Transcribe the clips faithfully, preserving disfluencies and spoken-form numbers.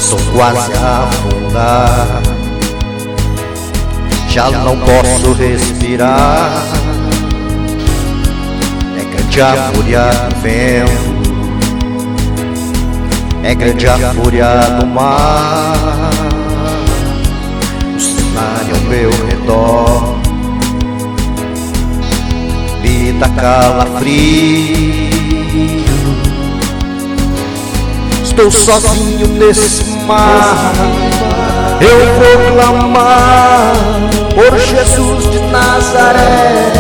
estou quase a afundar, já não posso respirar. É grande a fúria do vento, é grande a fúria do mar, o cenário ao meu redor me dá calafrio. Estou sozinho nesse mar, eu vou clamar por Jesus de Nazaré.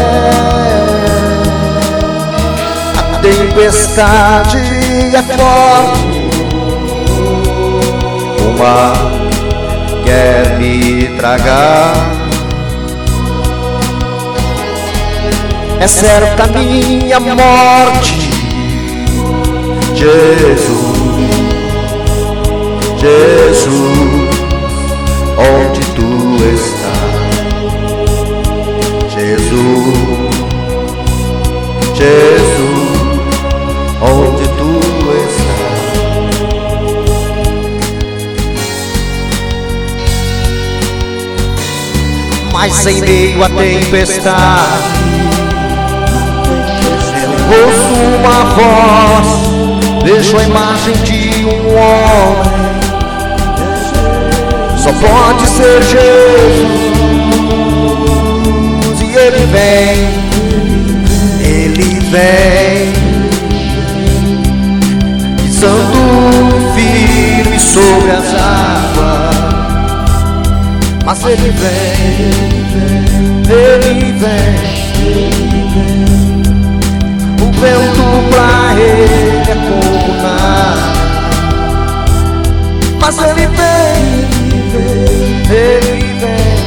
A tempestade é forte, o mar quer me tragar. É certa minha morte, Jesus, Jesus, onde tu estás? Jesus, Jesus, onde tu estás? Mas em meio à tempestade eu ouço uma voz, vejo a imagem de um homem. Só pode ser Jesus, e Ele vem, Ele vem, pisando firme sobre as águas. Mas Ele vem, Ele vem, o vento pra Ele é como nada. Mas Ele vem, Ele vem,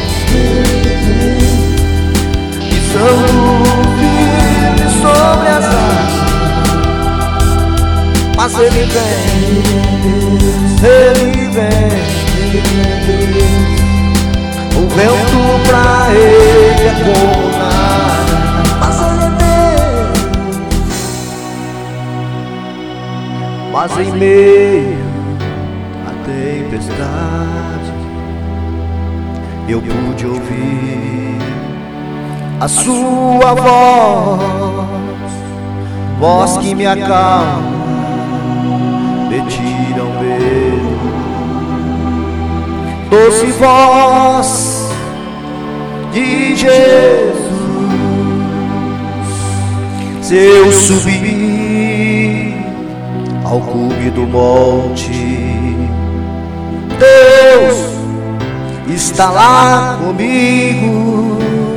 pisando firme sobre as águas. Mas Ele vem, Ele vem, o vento pra Ele é como nada. Mas Ele vem, mas em meio à tempestade eu pude ouvir a sua voz, voz que me acalma, me tira o medo. Doce voz de Jesus, se eu subir ao cume do monte, Deus está lá comigo.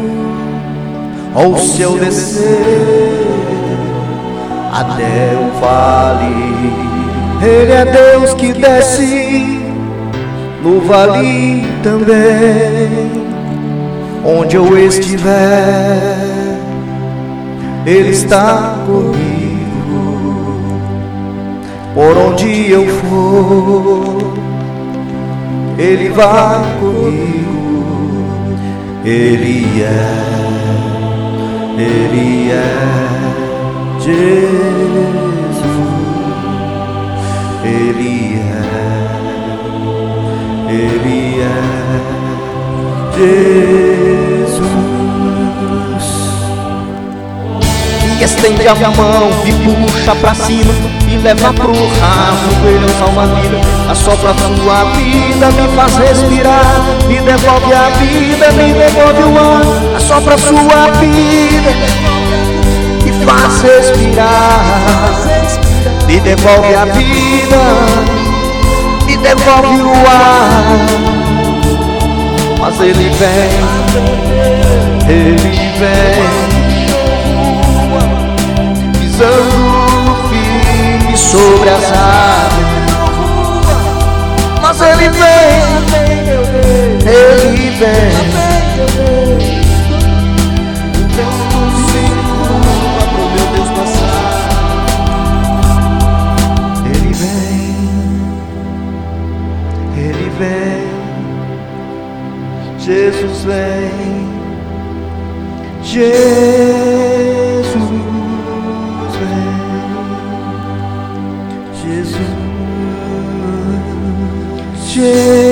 Ou se eu descer até o vale, Ele é Deus que desce no vale também. Onde eu estiver, Ele está comigo. Por onde eu for, Ele vai comigo. Ele é, Ele é Jesus. Ele é, Ele é Jesus. E estende a mão e puxa pra cima e leva pro ramo, Ele salva a vida, assopra a sua vida, me faz respirar, me devolve a vida, me devolve o ar, assopra a sua vida, me faz respirar, me devolve a vida, me devolve o ar. Mas Ele vem, Ele vem, pisando firme sobre as águas. Mas Ele vem, Ele vem, o vento se curva pro meu Deus passar. Ele vem, Ele vem, Jesus vem, Jesus vem, Jesus cheiro